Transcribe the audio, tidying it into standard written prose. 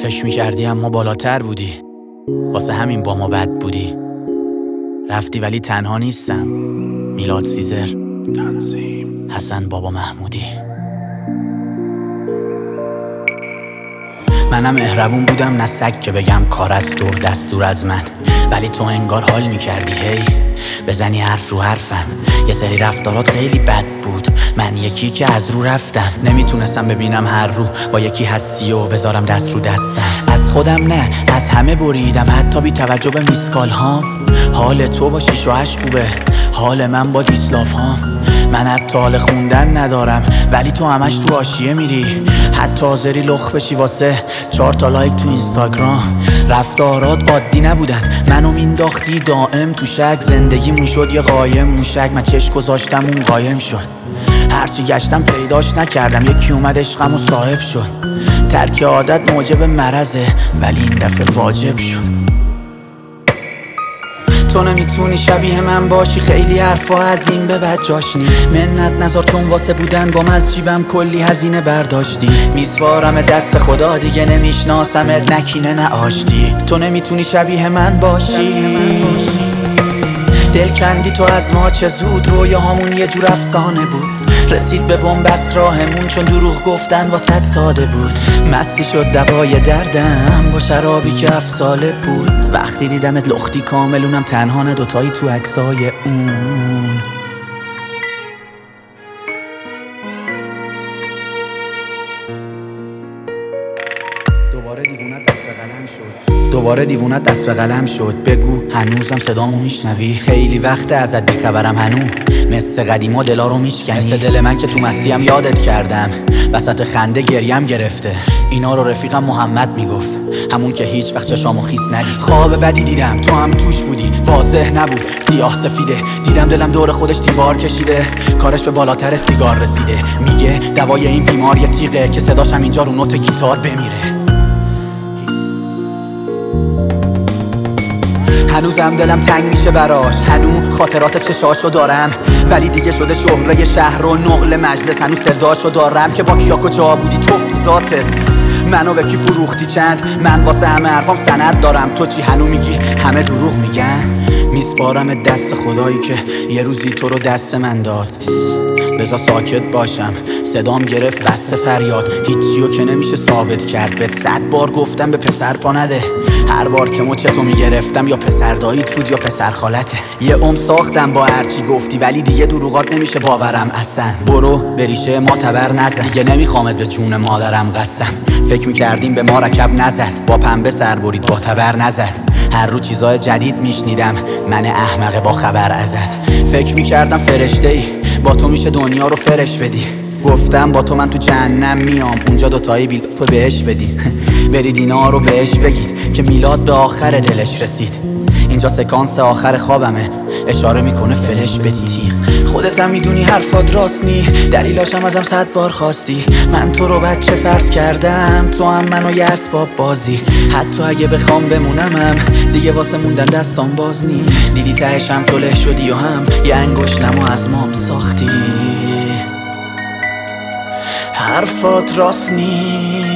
فکر میکردی اما بالاتر بودی، واسه همین با ما بد بودی. رفتی ولی تنها نیستم. میلاد سیزر، تنظیم حسن بابا محمودی. منم مهربون بودم نه سگ که بگم کار است و دستور از من، ولی تو انگار حال میکردی هی بزنی حرف رو حرفم. یه سری رفتارات خیلی بد بود، من یکی که از رو رفتم. نمیتونستم ببینم هر رو با یکی هستی و بذارم دست رو دستم. از خودم نه از همه بریدم، حتی بی توجه به میسکال هام. حال تو با 6 و 8 خوبه، حال من با دیسلاف هام. من حتی حال خوندن ندارم ولی تو همش تو حاشیه میری، حتی حاضری لخ بشی واسه 4 تا لایک تو اینستاگرام. رفتارات عادی نبودن، منو مینداختی دائم تو شک. زندگیمون شد یه قایم موشک، من چشم گذاشتم اون قایم شد. هرچی گشتم پیداش نکردم، یکی اومد عشقم و صاحب شد. ترک عادت موجب مرضه ولی این دفعه واجب شد. تو نمیتونی شبیه من باشی، خیلی حرفا از این به بعد جاش نی. منت نذار چون واسه بودن بام از جیبم کلی هزینه برداشتی. میسپارم دست خدا دیگه نمیشناسمت، نکینه نه آشتی. تو نمیتونی شبیه من باشی، دل کندی تو از ما چه زود. رویاهامون یه جور افسانه بود، رسید به بنبست راهمون چون دروغ گفتن واسط ساده بود. مستی شد دوای دردم با شرابی که 7 ساله بود. وقتی دیدمت لختی کاملونم تنها نه دوتایی تو عکسای اون. دوباره دیوونت دست به قلم شد. بگو هنوزم صدامو میشنوی؟ خیلی وقت ازت بیخبرم هنوز، مثل قدیما دلا رو میشکنی. مثل دل من که تو مستیم یادت کردم، وسط خنده گریم گرفته. اینا رو رفیقم محمد میگفت، همون که هیچ وقت چشامو خیس ندید. خواب بدی دیدم تو هم توش بودی، واضح نبود سیاه سفیده. دیدم دلم دور خودش دیوار کشیده، کارش به بالاتر سیگار رسیده. میگه دوای این بیمار یه تیغه که صداش هم اینجا رو نوت گیتار بمیره. هنوزم دلم تنگ میشه براش، هنوز خاطرات چشاشو دارم. ولی دیگه شده شهره شهر و نقل مجلس، هنوز صداشو دارم. که با کیا کجا بودی توف تو ذاتت، منو به کی فروختی چند؟ من واسه همه حرفام سند دارم، تو چی هنو میگی همه دروغ میگن؟ میسپارم دست خدایی که یه روزی تو رو دست من داد. بذار ساکت باشم، صدام گرفت بس فریاد. هیچیو که نمیشه ثابت کرد، بهت 100 بار گفتم به پسر پا نده. هر بار که مچتو میگرفتم یا پسر داییت بود یا پسر خالته. یه ساختم با هرچی گفتی ولی دیگه دروغات نمیشه باورم اصلا. برو بریشه ما تبر نزن، دیگه نمیخوامت به جون مادرم قسم. فکر میکردیم به ما رکب نزد، با پنبه سر برید با تبر نزد. هر رو چیزای جدید میشنیدم، من احمق با خبر ازت. فکر میکردم فرشته ای، با تو میشه دنیا رو فرش بدی. گفتم با تو من تو جهنم میام، اونجا دوتایی بیل تو بهش بدی. برید اینا رو بهش بگید که میلاد به آخر دلش رسید. اینجا سکانس آخر خوابمه، اشاره میکنه فلش بدی تیغ. خودت هم میدونی حرفات راست نی، دلیلاشم ازم 100 بار خواستی. من تو رو بچه فرض کردم، تو هم منو یه اسباب بازی. حتی اگه بخوام بمونمم دیگه واسه موندن دستام باز نی. دیدی تهش هم تو له شدی و هم یه انگشتم و از مام ساختی. حرفات راست نی.